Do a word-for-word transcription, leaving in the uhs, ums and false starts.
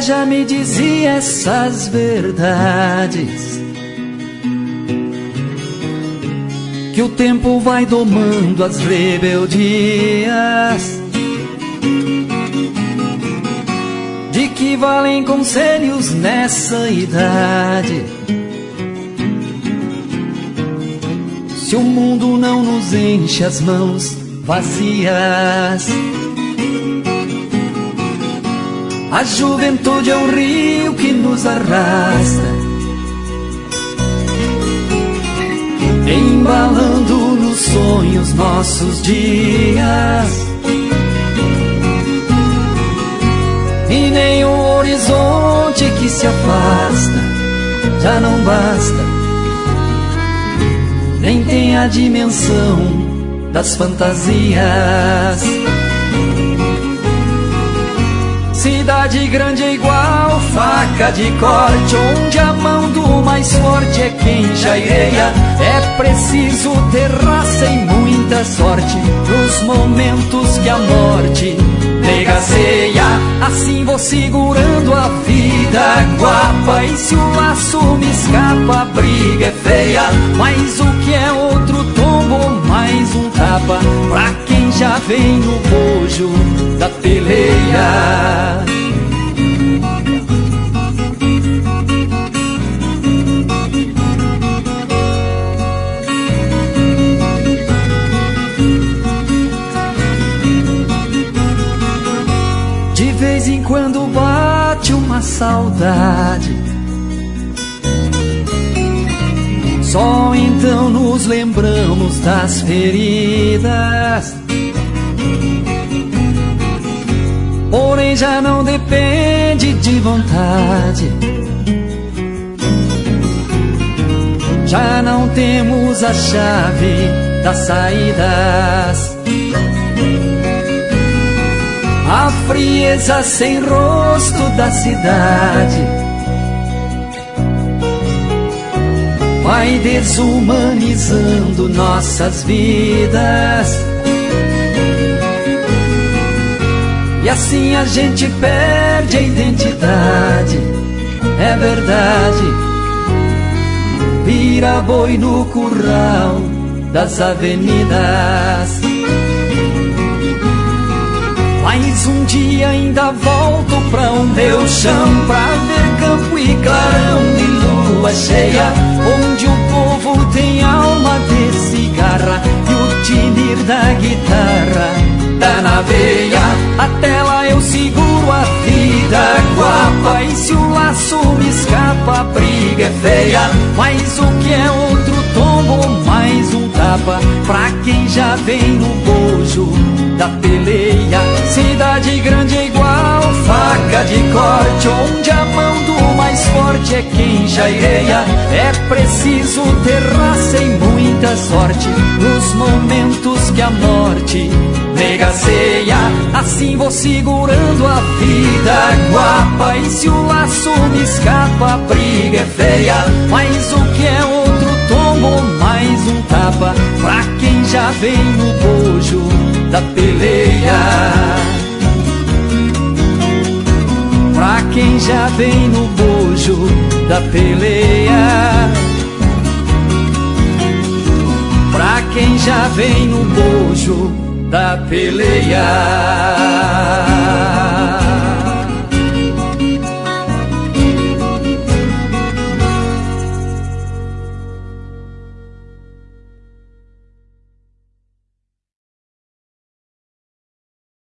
já me dizia essas verdades, que o tempo vai domando as rebeldias, de que valem conselhos nessa idade, se o mundo não nos enche as mãos vazias. A juventude é um rio que nos arrasta, embalando nos sonhos nossos dias, e nem o horizonte que se afasta já não basta, nem tem a dimensão das fantasias. Cidade grande é igual faca de corte, onde a mão do mais forte é quem jaireia. É preciso ter raça e muita sorte nos momentos que a morte negaceia. Assim vou segurando a vida guapa, e se o laço me escapa a briga é feia. Mas o que é outro tombo, mais um tapa pra quem já vem no bojo da peleia. De vez em quando bate uma saudade, só então nos lembramos das feridas. Porém já não depende de vontade, já não temos a chave das saídas. A frieza sem rosto da cidade vai desumanizando nossas vidas, e assim a gente perde a identidade. É verdade, vira boi no curral das avenidas. Mas um dia ainda volto pra o meu chão, pra ver campo e clarão e lua cheia, onde o povo tem alma de cigarra e o tinir da guitarra tá na veia. Até lá eu seguro a vida guapa, e se o laço me escapa a briga é feia. Mas o que é outro tombo, mais um tapa pra quem já vem no bojo da peleia. Cidade grande é igual faca de corte, onde a mão do mais forte é quem jaireia. É preciso ter raça e muita sorte nos momentos que a morte negaceia. Assim vou segurando a vida guapa, e se o laço me escapa a briga é feia. Mas o que é outro tombo, mais um tapa pra quem já vem no bojo da peleia. Pra quem já vem no bojo da peleia. Pra quem já vem no bojo da peleia.